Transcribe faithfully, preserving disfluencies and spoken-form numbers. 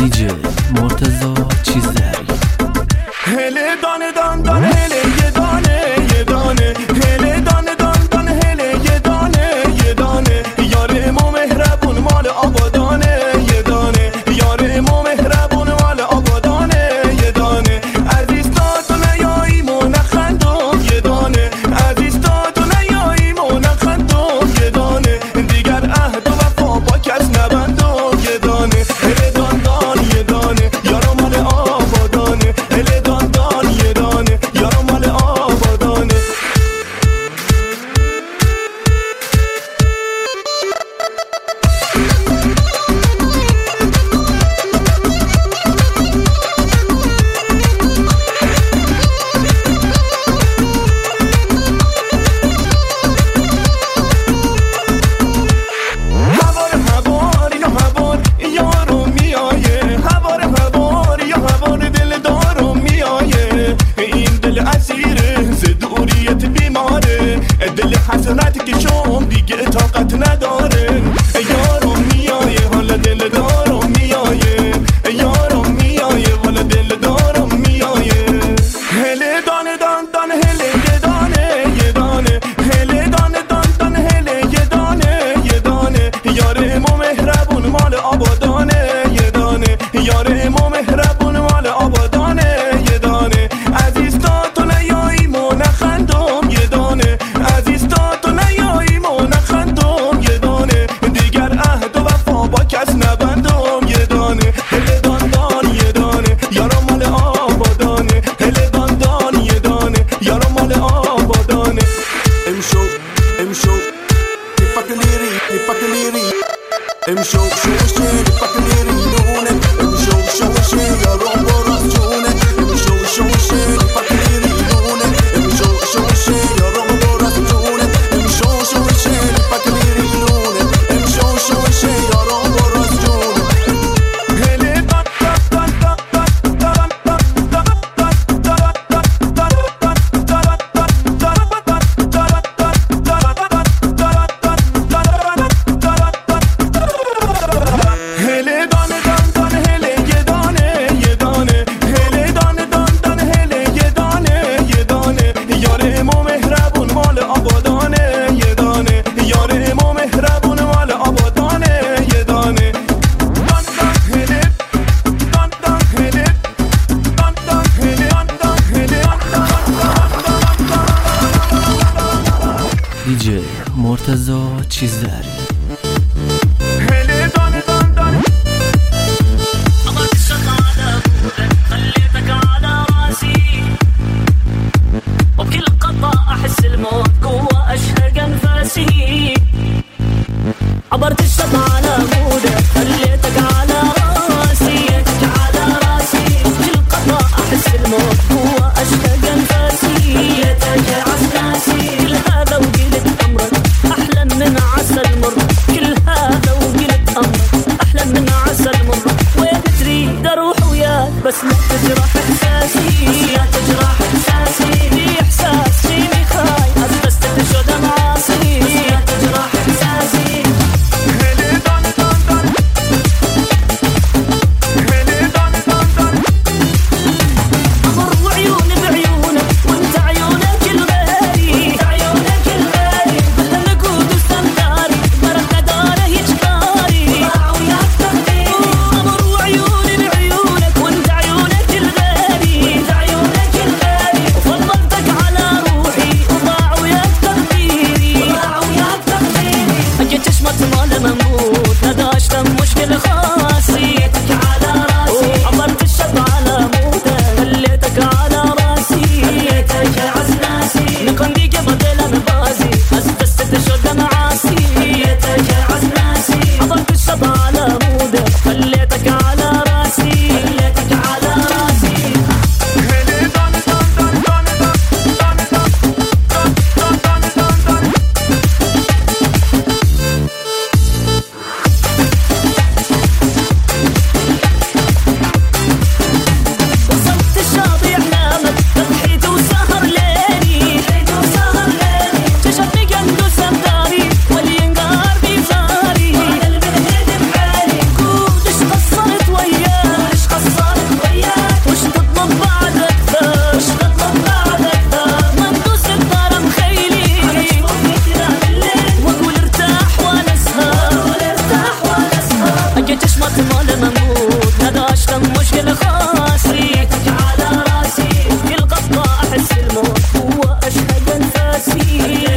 دیجی مرتضی چیزدری. هله دانه دان دان هله یه دانه یه دانه هله دانه دان دان هله یه دانه یه دانه یار ما مهربون مال آبادانه یه دانه یار ما مهربون مال آبادانه یه دانه عزیز تا تو نیایی مو نخندم یه دانه عزیز تا تو نیایی مو نخندم یه دانه دیگر عهد و وفا با کس نبندم یه دانه هله دان دان یه دانه یار مال آبادانه هله دان دان یه دانه یار مال آبادانه. هوار هوار یا هوار یارو میایه هوار هوار یا هوار دل دارو میایه این دل اسیره ز دوریت بیماره دل حسرت که شم دیگه طاقت نداره یارو میایه حالا دل دارو میایه یارو میایه حالا دل دارو میایه هله دانه دان دان هله یه دانه یه دانه هله دانه دان دان هله یه دانه یه دانه یار ما مهربون مال آبادانه یه دانه یار ما مهربون مال آبادانه یه دانه عزیز تا تو نیایی مو نخندم یه دانه عزیز تا تو نیایی مو نخندم یه دانه دیگر عهد و وفا با کس نبندم یه دانه هله دان دان یه دانه یارو مال آبادانه هله دان دان یه دانه یارو مال آبادانه. امشو امشو نفکلیری نفکلیری امشو شوشی نفکلیری نونه امشو شوشی یارو براس جونه امشو شوشی نفکلیری نونه امشو شوشی یارو براس جونه امشو شوشی نفکلیری نونه امشو شوشی یارو براس جونه. هله دان دان دان دان هله دانه دان دان هله یه دانه یه دانه هله دانه دان دان هله یه دانه یه دانه یار ما مهربون مال آبادانه یه دانه یار ما مهربون مال آبادانه یه دانه دان دان هله دان دان هله دان دان هله دان دان هله دیجی مرتضی چیزدری. هله دانه دان دان عبرت على مودك خليتك على راسي وبكل قطعة أحس الموت جوا أشهق أنفاسي عبرت الشط على مودك خليتك على راسي على راسي وبكل قطعة أحس الموت جوا أشهق أنفاسي خليتك عساسي كل هذا وقلت أمرك أحلى من عسل مر كل هذا وقلت أمرك أحلى من عسل مر وين تريد أروح وياك بس لا تجرح إحساسي لا تجرح إحساسي في إحساس فيني خايف بس قاسي